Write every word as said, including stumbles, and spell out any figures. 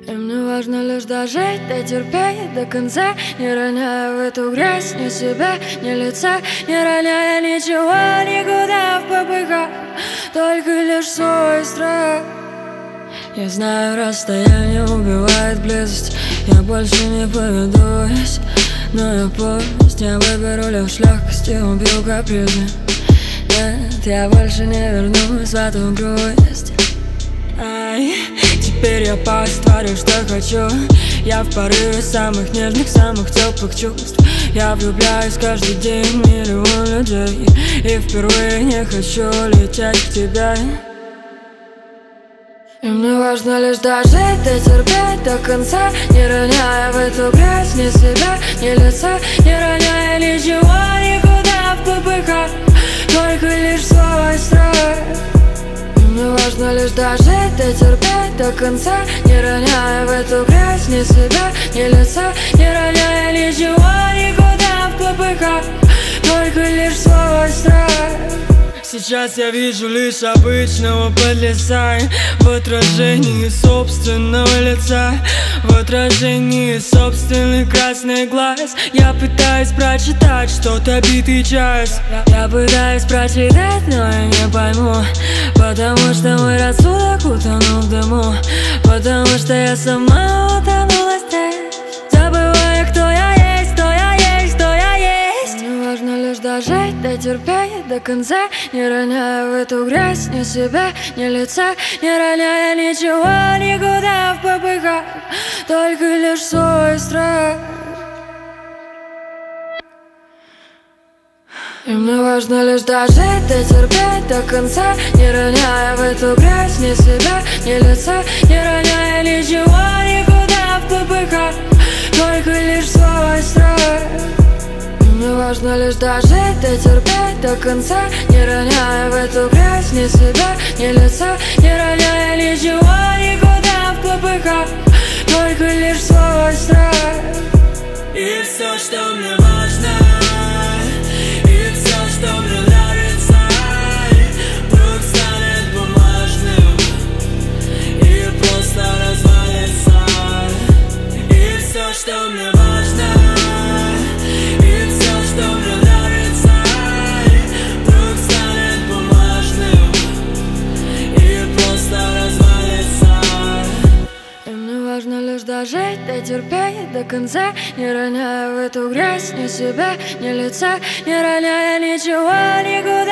И мне важно лишь дожить, дотерпеть до конца, не роняя в эту грязь ни себя, ни лица, не роняя ничего никуда в попыхах, только лишь свой страх. Я знаю, расстояние убивает близость, я больше не поведусь, но я пусть я выберу лишь легкость и убью капризы. Нет, я больше не вернусь в эту грусть. Ай, теперь я постарю, что хочу. Я в порыве самых нежных, самых теплых чувств. Я влюбляюсь каждый день в миллион людей, и впервые не хочу лететь к тебе. И мне важно лишь дожить, дотерпеть до конца, не роняя в эту грязь ни себя, ни лица, не роняя ничего никуда в попыхах, только лишь свой страх. И мне важно лишь дожить, дотерпеть до конца, не роняя в эту грязь ни себя, ни лица, не роняя ничего никуда в попыхах, только лишь свой страх. Сейчас я вижу лишь обычного подлеца в отражении собственного лица, в отражении собственных красных глаз. Я пытаюсь прочитать что-то битый час. Я, я пытаюсь прочитать, но я не пойму, потому что мой рассудок утонул в дыму, потому что я сама утонула здесь, забывая, кто я есть, кто я есть, кто я есть. Мне важно лишь дожить, дотерпеть до конца, не роняя в эту грязь ни себя, ни лица, не роняя ничего никуда в попыхах, только лишь свой страх. И мне важно лишь дожить, дотерпеть до конца, не роняя в эту грязь ни себя, ни лица, не роняя ничего никуда в попыхах, только лишь свой страх. Мне важно лишь дожить, дотерпеть до конца, не роняя в эту грязь ни себя, ни лица, не роняя ничего никуда в попыхах, только лишь свой страх. И все, что мне важно, и все, что мне нравится, вдруг станет бумажным и просто развалится. И все, что мне важно, важно лишь дожить, дотерпеть до конца, не роняя в эту грязь ни себя, ни лица, не роняя ничего никуда